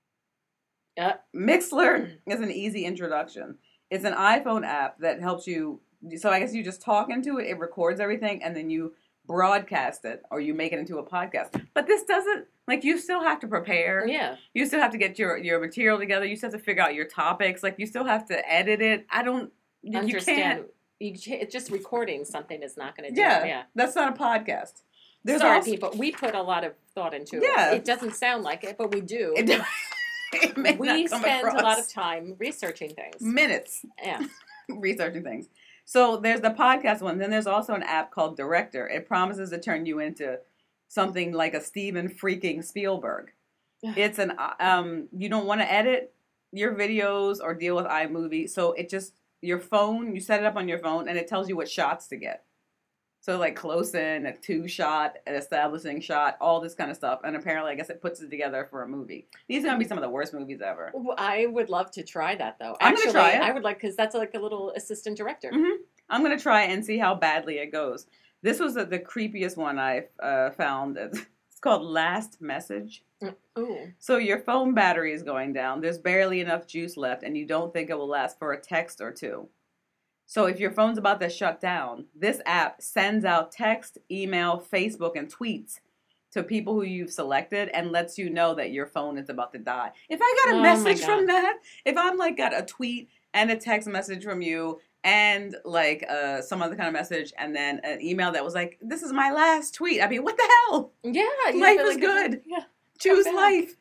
Uh, Mixler is an easy introduction. It's an iPhone app that helps you. So I guess you just talk into it. It records everything, and then you broadcast it, or you make it into a podcast. But this doesn't like you still have to prepare. yeah. You still have to get your your material together. You still have to figure out your topics. Like you still have to edit it. I don't. You, you Understand. can't. You ca- it's just recording something is not going to do Yeah, it. Yeah. that's not a podcast. There's Sorry, also, people. We put a lot of thought into Yeah. it. It doesn't sound like it, but we do. It, it may we not come spend a lot across. of time researching things. minutes Yeah. researching things. So there's the podcast one. Then there's also an app called Director. It promises to turn you into something like a Steven freaking Spielberg. It's an um. You don't want to edit your videos or deal with iMovie, so it just your phone. You set it up on your phone, and it tells you what shots to get. So like close in, a two shot, an establishing shot, all this kind of stuff. And apparently, I guess it puts it together for a movie. These are gonna be some of the worst movies ever. Well, I would love to try that though. I'm gonna Actually, try it. I would like because that's like a little assistant director. Mhm. I'm gonna try and see how badly it goes. This was the, the creepiest one I uh, found. It's called Last Message. Ooh. So your phone battery is going down. There's barely enough juice left, and you don't think it will last for a text or two. So if your phone's about to shut down, this app sends out text, email, Facebook, and tweets to people who you've selected and lets you know that your phone is about to die. If I got a Oh my message God. from that, if I'm like got a tweet and a text message from you and like uh, some other kind of message and then an email that was like, this is my last tweet. I mean, what the hell? Yeah. you Life feel is like- good. Yeah. Choose back. life.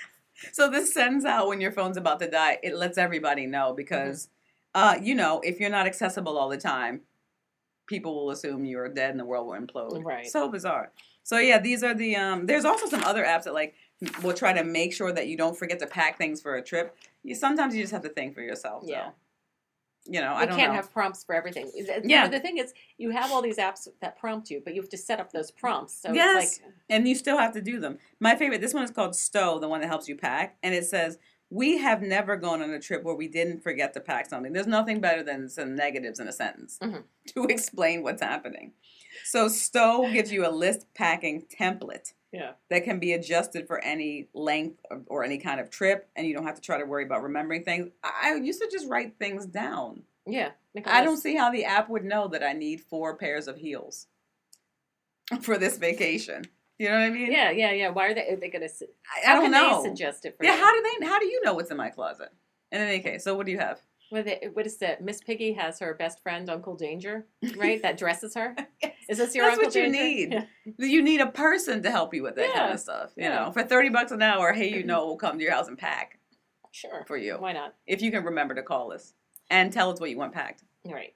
So this sends out when your phone's about to die. It lets everybody know because, uh, you know, if you're not accessible all the time, people will assume you're dead and the world will implode. Right. So bizarre. So yeah, these are the. Um, there's also some other apps that like will try to make sure that you don't forget to pack things for a trip. You sometimes you just have to think for yourself. Yeah. Though. You know, You I don't can't know. have prompts for everything. The- Yeah. The thing is, you have all these apps that prompt you, but you have to set up those prompts. So Yes. it's like, And you still have to do them. My favorite, this one is called Stow, the one that helps you pack. And it says, we have never gone on a trip where we didn't forget to pack something. There's nothing better than some negatives in a sentence Mhm. to explain what's happening. So Stow gives you a list packing template yeah. that can be adjusted for any length of, or any kind of trip. And you don't have to try to worry about remembering things. I I used to just write things down. Yeah. Make a I don't list. see how the app would know that I need four pairs of heels for this vacation. You know what I mean? Yeah, yeah, yeah. Why are they, are they going to, I, I how don't can know. they suggest it for Yeah, you? how do they? How do you know what's in my closet? In any case, so what do you have? What, they, what is that? Miss Piggy has her best friend, Uncle Danger, right? That dresses her. Is this your That's Uncle what you Danger? need. Yeah. You need a person to help you with that kind Yeah, of stuff. You yeah. know, for thirty bucks an hour, hey, you know, we'll come to your house and pack Sure. for you Why not? if you can remember to call us and tell us what you want packed. All right.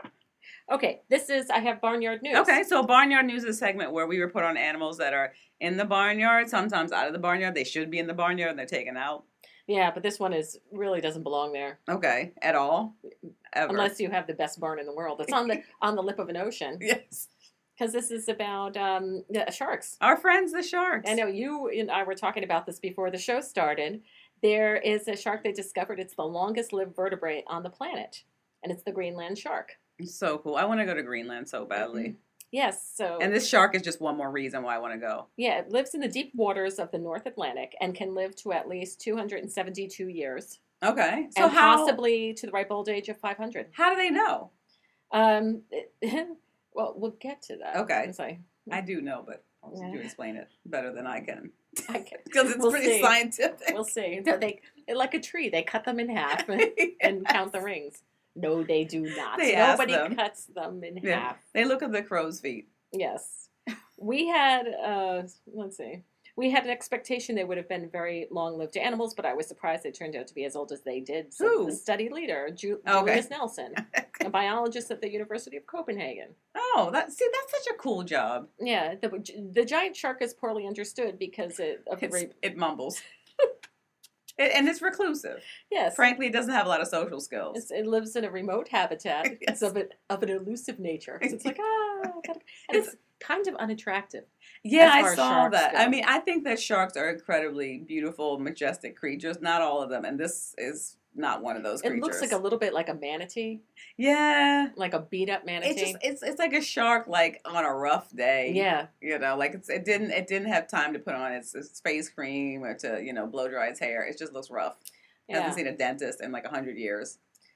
Okay, this is, I have Barnyard News. Okay, so Barnyard News is a segment where we report on animals that are in the barnyard, sometimes out of the barnyard. They should be in the barnyard and they're taken out. Yeah, but this one is really doesn't belong there. Okay, at all? Ever. Unless you have the best barn in the world. It's on the on the lip of an ocean. Yes. Because this is about um, the sharks. Our friends, the sharks. I know you and I were talking about this before the show started. There is a shark they discovered. It's the longest lived vertebrate on the planet. And it's the Greenland shark. So cool. I want to go to Greenland so badly. Yes, so And this shark is just one more reason why I want to go. yeah, it lives in the deep waters of the North Atlantic and can live to at least two hundred seventy-two years. Okay. So and how possibly to the ripe old age of five hundred. how do they know? Um, well, we'll get to that. Okay. I'm sorry. I do know, but I'll let you Yeah. explain it better than I can. I can- Because it's We'll pretty see. scientific. We'll see. No, they like a tree. They cut them in half and, and count the rings. No, they do not. They ask Nobody them. cuts them in Yeah. half. They look at the crow's feet. Yes. We had, uh, let's see, we had an expectation they would have been very long-lived animals, but I was surprised they turned out to be as old as they did. So Who? the study leader, Ju- Okay. Julius Nelson, a biologist at the University of Copenhagen. Oh, that see, that's such a cool job. Yeah, the, the giant shark is poorly understood because it, of the It's, rape. it mumbles. it, and it's reclusive. Yes. Frankly, it doesn't have a lot of social skills. It's, it lives in a remote habitat. Yes. It's of, an of an elusive nature. So it's like, ah, I gotta, and it's, kind of unattractive. Yeah, as far I as saw sharks that. go. I mean, I think that sharks are incredibly beautiful, majestic creatures. Not all of them, and this is not one of those It creatures. looks like a little bit like a manatee, yeah. like a beat up manatee. It's just it's it's like a shark like on a rough day. yeah, You know, like it's it didn't it didn't have time to put on its, its face cream or to, you know, blow dry its hair. It just looks rough. yeah. Hasn't seen a dentist in like a hundred years.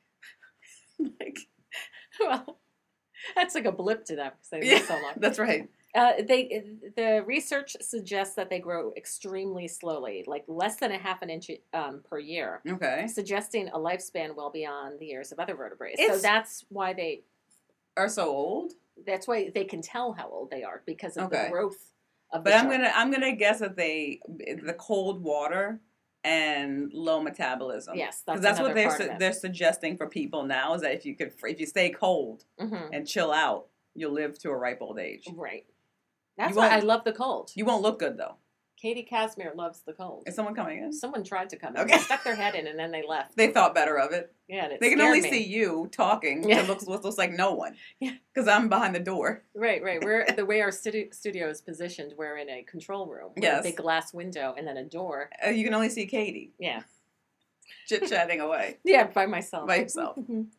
like Well, that's like a blip to them because they Yeah. live so long. that's right. Uh, they the research suggests that they grow extremely slowly, like less than a half an inch um, per year, Okay. suggesting a lifespan well beyond the years of other vertebrates. So It's- that's why they Are so old. that's why they can tell how old they are because of Okay. the growth of But the I'm shark. gonna I'm gonna guess that they the cold water and low metabolism. Yes, because that's that's what another they're part of su- it. they're suggesting for people now is that if you could if you stay cold Mhm. and chill out, you'll live to a ripe old age. Right. That's You why I won't- love the cold. You won't look good though. Katie Casimir loves the cold. Is someone coming in? Someone tried to come in. Okay. They stuck their head in and then they left. They thought better of it. Yeah, and it They can scared only me. see you talking. Yeah. It looks what looks like no one. Yeah. Because I'm behind the door. Right, right. We're the way our studio, studio is positioned. We're in a control room with Yes. a big glass window and then a door. Uh, you can only see Katie Yeah, chit chatting away yeah, by myself. by yourself.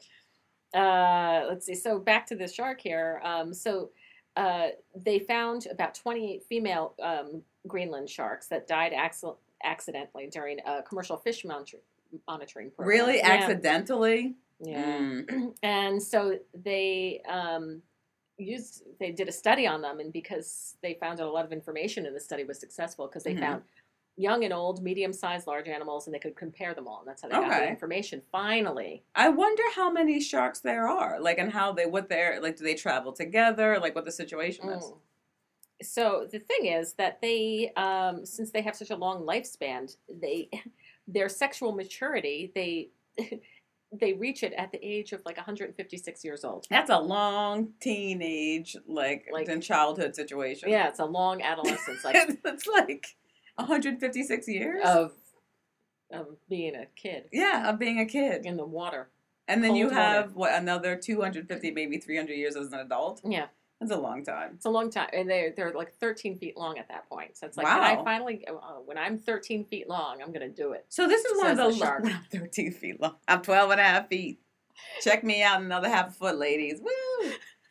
uh, let's see. So back to the shark here. Um, so uh, they found about twenty-eight female um, Greenland sharks that died acc- accidentally during a commercial fish monitor- monitoring program. Really, Yeah. accidentally. Yeah. Mm. And so they um, used they did a study on them, and because they found out a lot of information, and the study was successful because they Mhm. found young and old, medium-sized, large animals, and they could compare them all, and that's how they got the Okay. information. Finally, I wonder how many sharks there are, like, and how they, what they're, like, do they travel together, like, what the situation is. Mm. So the thing is that they, um, since they have such a long lifespan, they their sexual maturity they. They reach it at the age of like one hundred fifty-six years old. That's a long teenage, like, Like- in childhood situation. Yeah, it's a long adolescence. Like it's like, one hundred fifty-six years? of of being a kid yeah, of being a kid. in the water. And then you cold water. have, what, another two hundred fifty, maybe three hundred years as an adult? Yeah, That's a long time. it's a long time, and they they're like thirteen feet long at that point. So it's like, when I Wow. finally, uh, when I'm thirteen feet long, I'm gonna do it. So this is one of Says the, the shark. when I'm thirteen feet long. I'm twelve and a half feet. Check me out another half a foot, ladies. Woo!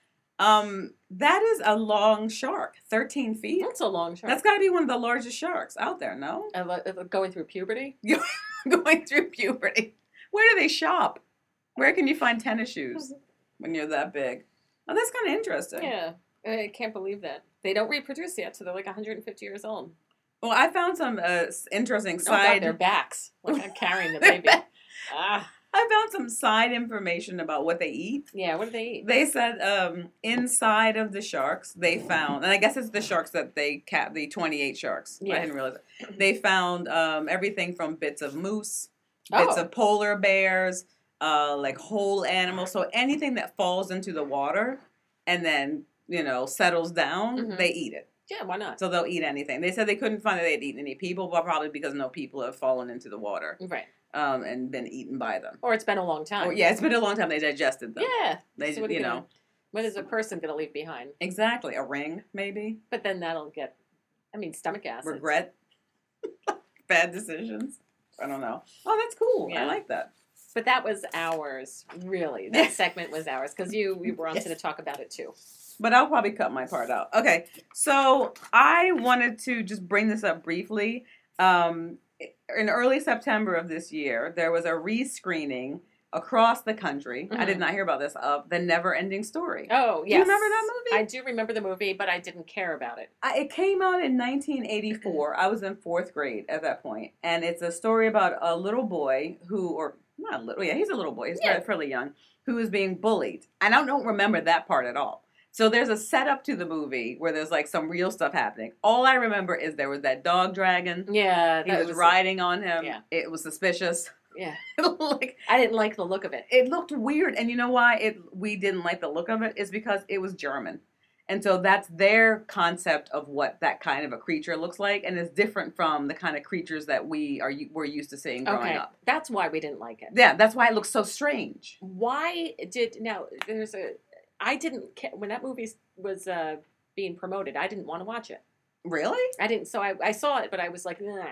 Um, that is a long shark. thirteen feet? That's a long shark. That's got to be one of the largest sharks out there, no? Uh, uh, going through puberty. Going through puberty. Where do they shop? Where can you find tennis shoes when you're that big? Oh, that's kind of interesting. Yeah, I can't believe that they don't reproduce yet, so they're like one hundred fifty years old. Well, I found some uh, interesting Oh God, side. their backs, like I'm carrying the baby. Ah, I found some side information about what they eat. yeah. What do they eat? They said um, inside of the sharks, they found, and I guess it's the sharks that they cap, the twenty-eight sharks. Yeah. I didn't realize it. They found um, everything from bits of moose, bits Oh. of polar bears, uh, like whole animals. So anything that falls into the water and then, you know, settles down, Mhm. they eat it. Yeah, why not? So they'll eat anything. They said they couldn't find that they'd eaten any people, but probably because no people have fallen into the water Right. um, and been eaten by them. Or it's been a long time. Or, yeah, it's been a long time they digested them. Yeah. They, So what are you gonna- know, What is a person going to leave behind? exactly. A ring, maybe. But then that'll get, I mean, stomach acid. Regret. Bad decisions. I don't know. Oh, that's cool. I Yeah. like that. But that was ours, really. That segment was ours because you we were on Yes. to talk about it too. But I'll probably cut my part out. Okay, so I wanted to just bring this up briefly. Um, in early September of this year, there was a rescreening across the country. I did Mhm. not hear about this, of The Never Ending Story. Oh, Do yes. you remember that movie? I do remember the movie, but I didn't care about it. I, it came out in nineteen eighty-four. I was in fourth grade at that point, and it's a story about a little boy who, or not little, yeah, he's a little boy. He's Yeah. fairly young, who is being bullied, and I don't remember that part at all. So there's a setup to the movie where there's like some real stuff happening. All I remember is there was that dog dragon. Yeah, He that was, riding on him. yeah. It was suspicious. Yeah, Like, I didn't like the look of it. it looked weird, and you know why it we didn't like the look of it is because it was German. And so that's their concept of what that kind of a creature looks like, and it's different from the kind of creatures that we are we're used to seeing growing Okay, up. that's why we didn't like it. Yeah, that's why it looks so strange. Why did now? There's a. I didn't ca- when that movie was uh, being promoted. I didn't want to watch it. Really? I didn't. So I, I saw it, but I was like, nah.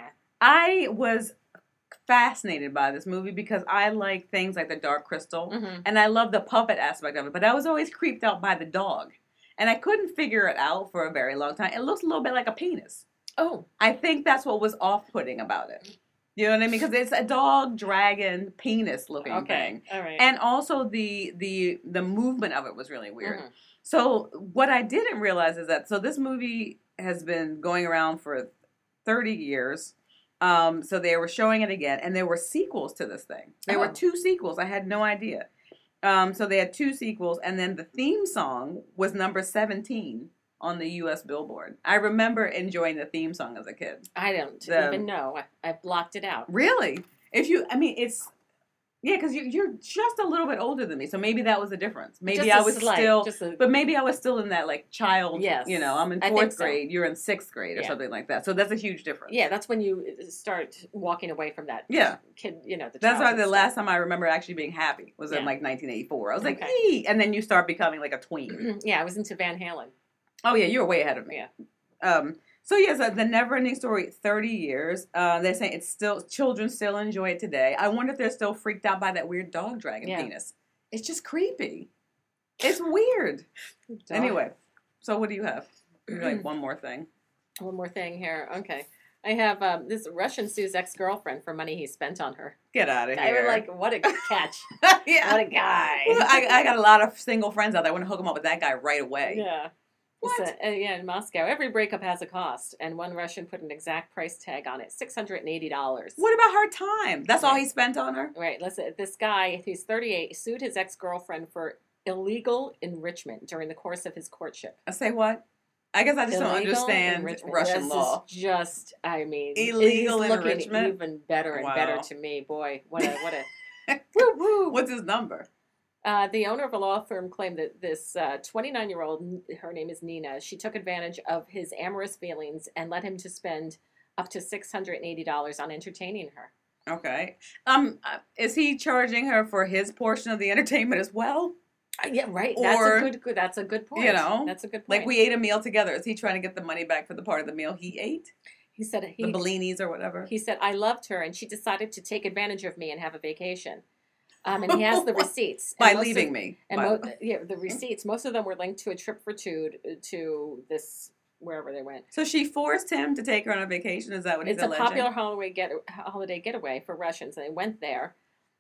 I was fascinated by this movie because I like things like The Dark Crystal, Mm-hmm. and I love the puppet aspect of it, but I was always creeped out by the dog. And I couldn't figure it out for a very long time. It looks a little bit like a penis. Oh, I think that's what was off-putting about it. You know what I mean? Because it's a dog, dragon, penis-looking okay, thing. all right. And also the the the movement of it was really weird. Mhm. So what I didn't realize is that so this movie has been going around for thirty years. Um, so they were showing it again, and there were sequels to this thing. There were Oh. two sequels. I had no idea. Um, so they had two sequels, and then the theme song was number seventeen on the U S Billboard. I remember enjoying the theme song as a kid. I don't The- even know. I, I blocked it out. Really? If you, I mean, it's, yeah, because you, you're just a little bit older than me, so maybe that was the difference. Maybe Just I a was slight- still, just a- but maybe I was still in that like child, Yes. you know, I'm in I think fourth so. grade, you're in sixth grade or Yeah. something like that. So that's a huge difference. Yeah, that's when you start walking away from that. Yeah. Kid, you know, the That's why childhood the stuff. last time I remember actually being happy was in Yeah. like nineteen eighty-four. I was like, Okay. "Ee!" And then you start becoming like a tween. Yeah, I was into Van Halen. Oh yeah, you were way ahead of me. Yeah. Um. So yes, yeah, so the Never Ending Story, thirty years. Uh, they're saying it's still children still enjoy it today. I wonder if they're still freaked out by that weird dog dragon Yeah. penis. It's just creepy. It's weird. Dog. Anyway, so what do you have? You're like one more thing. One more thing here. Okay. I have um, this Russian sues ex-girlfriend for money he spent on her. Get out of I here. was like, what a catch. yeah. What a guy. Well, I, I got a lot of single friends out there. I want to hook them up with that guy right away. Yeah. What? So, uh, yeah, in Moscow, every breakup has a cost, and one Russian put an exact price tag on it: six hundred and eighty dollars. What about her time? That's all he spent on her? Right. Listen, this guy, he's thirty-eight, sued his ex-girlfriend for illegal enrichment during the course of his courtship. I say what? I guess I just don't Illegal understand enrichment. Russian This law. Is just, I mean, Illegal it's looking enrichment? even better and Wow. better to me. Boy, what a what a woo woo. What's his number? Uh, the owner of a law firm claimed that this twenty-nine-year-old, her name is Nina, she took advantage of his amorous feelings and led him to spend up to six hundred eighty dollars on entertaining her. Okay. Um, uh, is he charging her for his portion of the entertainment as well? Uh, yeah, right. That's Or, a good, good. That's a good point. You know, that's a good point. Like we ate a meal together. Is he trying to get the money back for the part of the meal he ate? He said he, The Bellinis or whatever. He said I loved her, and she decided to take advantage of me and have a vacation. Um, and he has the receipts By And most leaving of- me. And By- mo- yeah, the receipts. Most of them were linked to a trip for two to this wherever they went. So she forced him to take her on a vacation. Is that what he's It's a alleging? popular holiday get holiday getaway for Russians, and they went there,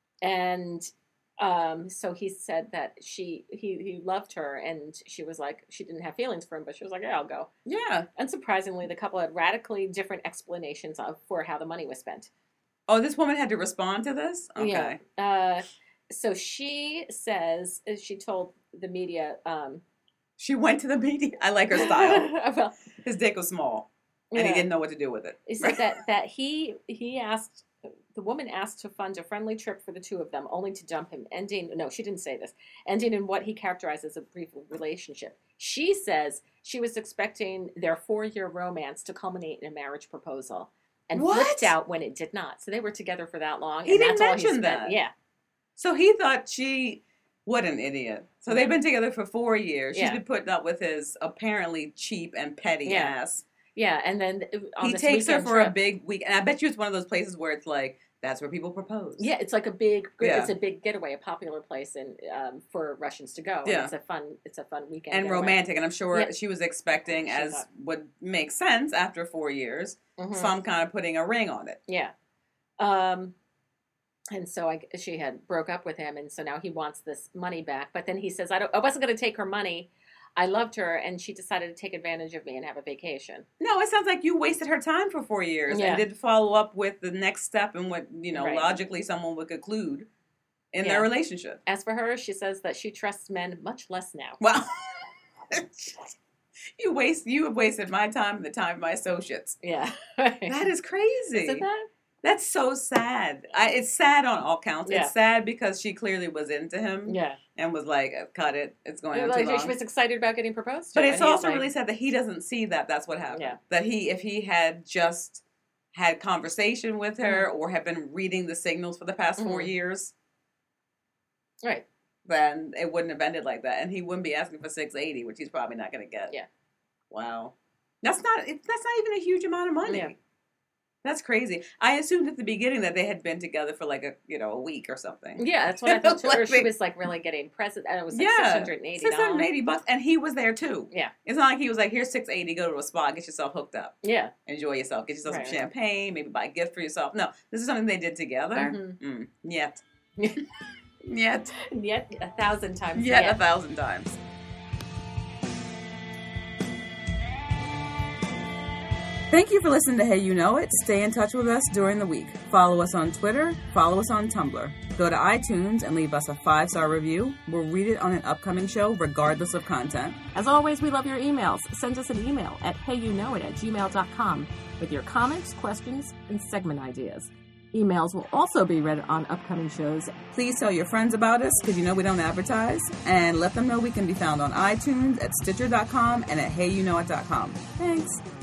and um, so he said that she he he loved her, and she was like she didn't have feelings for him, but she was like, yeah, I'll go. Yeah. And surprisingly, the couple had radically different explanations of for how the money was spent. Oh, this woman had to respond to this? Okay. Yeah. Uh, so she says she told the media. Um, She went to the meeting. I like her style. well, His dick was small, and he yeah. didn't know what to do with it. He said that that he he asked the woman asked to fund a friendly trip for the two of them, only to dump him, ending. No, she didn't say this. Ending in what he characterized as a brief relationship. She says she was expecting their four-year romance to culminate in a marriage proposal, and What? flipped out when it did not. So they were together for that long. He and didn't that's all mention he spent. that. Yeah. So he thought she, what an idiot. So they've been together for four years. She's Yeah. been putting up with his apparently cheap and petty Yeah. ass. Yeah, and then on He this takes her weekend for a trip- big week. And I bet you it's one of those places where it's like, that's where people propose. Yeah, it's like a big. Yeah. It's a big getaway, a popular place, and um, for Russians to go. And Yeah. it's a fun. It's a fun weekend. And getaway. romantic. And I'm sure Yeah. she was expecting, She as thought- would make sense after four years, Mhm. some kind of putting a ring on it. Yeah. Um, and so I, she had broke up with him, and so now he wants this money back. But then he says, "I don't. I wasn't going to take her money. I loved her, and she decided to take advantage of me and have a vacation." No, it sounds like you wasted her time for four years Yeah. and didn't follow up with the next step and what, you know, Right. logically someone would conclude in Yeah. their relationship. As for her, she says that she trusts men much less now. Well, you waste you have wasted my time and the time of my associates. Yeah. That is crazy. Isn't that? That's so sad. I, it's sad on all counts. Yeah. It's sad because she clearly was into him Yeah. and was like, cut it. It's going on Like, too she long. was excited about getting proposed to. But and it's he's also like- really sad that he doesn't see that that's what happened. Yeah. That he, if he had just had conversation with her or had been reading the signals for the past four Mhm. years, right. then it wouldn't have ended like that. And he wouldn't be asking for six eighty, which he's probably not going to get. Yeah. Wow. That's not, it, that's not even a huge amount of money. Yeah. That's crazy. I assumed at the beginning that they had been together for like a, you know, a week or something. Yeah, that's what I thought too. Like Or she they- was like really getting present. And it was like Yeah. six hundred eighty six hundred dollars. eighty bucks. And he was there too. Yeah. It's not like he was like, here's six eighty, go to a spa, get yourself hooked up. Yeah. Enjoy yourself. Get yourself Right, some right. champagne, maybe buy a gift for yourself. No, this is something they did together. Mhm. Mm. Yet. Yet. Yet a thousand times. Yet yeah. a thousand times. Thank you for listening to Hey You Know It. Stay in touch with us during the week. Follow us on Twitter. Follow us on Tumblr. Go to iTunes and leave us a five-star review. We'll read it on an upcoming show regardless of content. As always, we love your emails. Send us an email at heyyouknowit at gmail dot com with your comments, questions, and segment ideas. Emails will also be read on upcoming shows. Please tell your friends about us because you know we don't advertise. And let them know we can be found on iTunes, at Stitcher dot com, and at hey you know it dot com. Thanks.